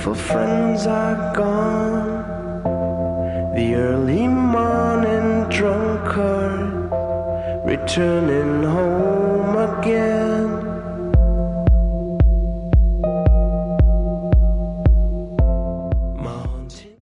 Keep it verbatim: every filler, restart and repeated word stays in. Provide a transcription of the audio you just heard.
faithful friends are gone. The early morning drunkard returning home.